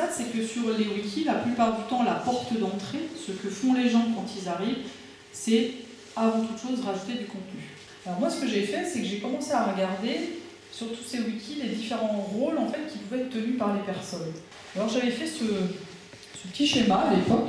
constate, c'est que sur les wikis, la plupart du temps, la porte d'entrée, ce que font les gens quand ils arrivent, c'est avant toute chose rajouter du contenu. Alors moi, ce que j'ai fait, c'est que j'ai commencé à regarder sur tous ces wikis les différents rôles en fait, qui pouvaient être tenus par les personnes. Alors j'avais fait ce petit schéma à l'époque,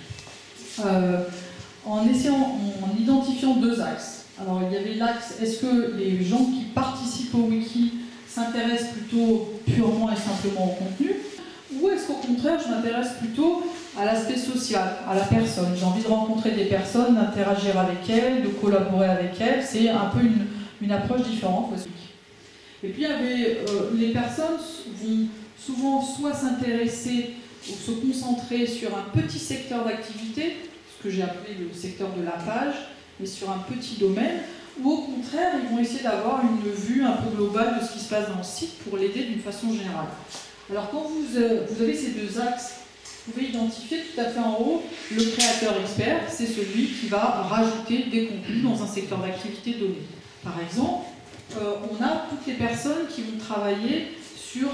en identifiant deux axes. Alors il y avait l'axe, est-ce que les gens qui participent au wiki s'intéressent plutôt purement et simplement au contenu, ou est-ce qu'au contraire je m'intéresse plutôt à l'aspect social, à la personne. J'ai envie de rencontrer des personnes, d'interagir avec elles, de collaborer avec elles. C'est un peu une approche différente aussi. Et puis il y avait, les personnes vont souvent soit s'intéresser ou se concentrer sur un petit secteur d'activité, ce que j'ai appelé le secteur de la page, mais sur un petit domaine, ou au contraire, ils vont essayer d'avoir une vue un peu globale de ce qui se passe dans le site pour l'aider d'une façon générale. Alors quand vous avez ces deux axes, vous pouvez identifier tout à fait en haut le créateur expert, c'est celui qui va rajouter des contenus dans un secteur d'activité donné. Par exemple, on a toutes les personnes qui vont travailler sur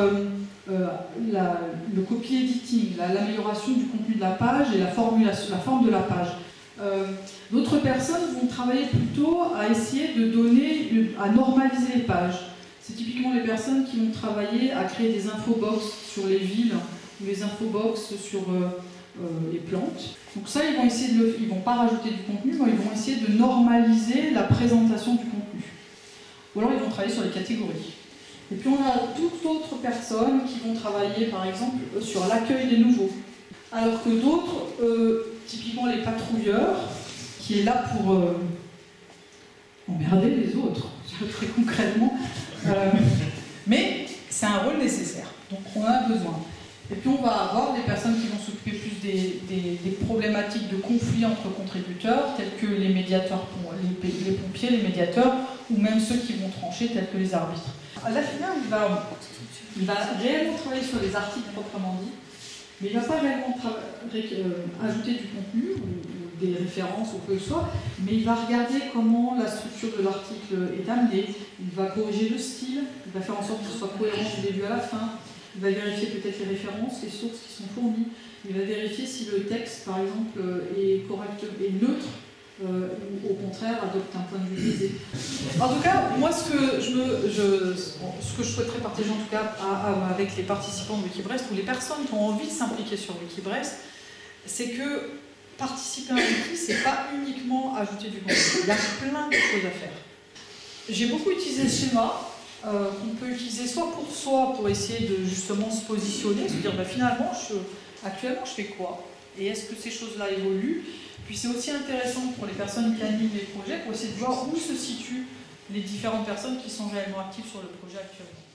le copy editing, l'amélioration du contenu de la page et la forme de la page. D'autres personnes vont travailler plutôt à essayer à normaliser les pages. C'est typiquement les personnes qui vont travailler à créer des infobox sur les villes ou les infobox sur les plantes. Donc ça, ils vont pas rajouter du contenu, mais ils vont essayer de normaliser la présentation du contenu. Ou alors ils vont travailler sur les catégories. Et puis on a toutes autres personnes qui vont travailler par exemple sur l'accueil des nouveaux. Alors que d'autres, typiquement les patrouilleurs, qui est là pour emmerder les autres, très concrètement. Mais c'est un rôle nécessaire, donc on en a besoin. Et puis on va avoir des personnes qui vont s'occuper plus des problématiques de conflits entre contributeurs, tels que les médiateurs, les pompiers, les médiateurs, ou même ceux qui vont trancher, tels que les arbitres. À la finale, il va réellement travailler sur les articles proprement dit, mais il ne va pas réellement ajouter du contenu, ou des références, ou quoi que ce soit, mais il va regarder comment la structure de l'article est amenée, il va corriger le style, il va faire en sorte qu'il soit cohérent du début à la fin. Il va vérifier peut-être les références, les sources qui sont fournies. Il va vérifier si le texte, par exemple, est correct et neutre, ou au contraire adopte un point de vue biaisé. En tout cas, moi, ce que je souhaiterais partager en tout cas avec les participants de Wikibrest ou les personnes qui ont envie de s'impliquer sur Wikibrest, c'est que participer à un wiki, c'est pas uniquement ajouter du contenu. Il y a plein de choses à faire. J'ai beaucoup utilisé ce schéma. Qu'on peut utiliser soit pour essayer de justement se positionner, se dire finalement, actuellement je fais quoi? Et est-ce que ces choses-là évoluent? Puis c'est aussi intéressant pour les personnes qui animent les projets, pour essayer de voir où se situent les différentes personnes qui sont réellement actives sur le projet actuellement.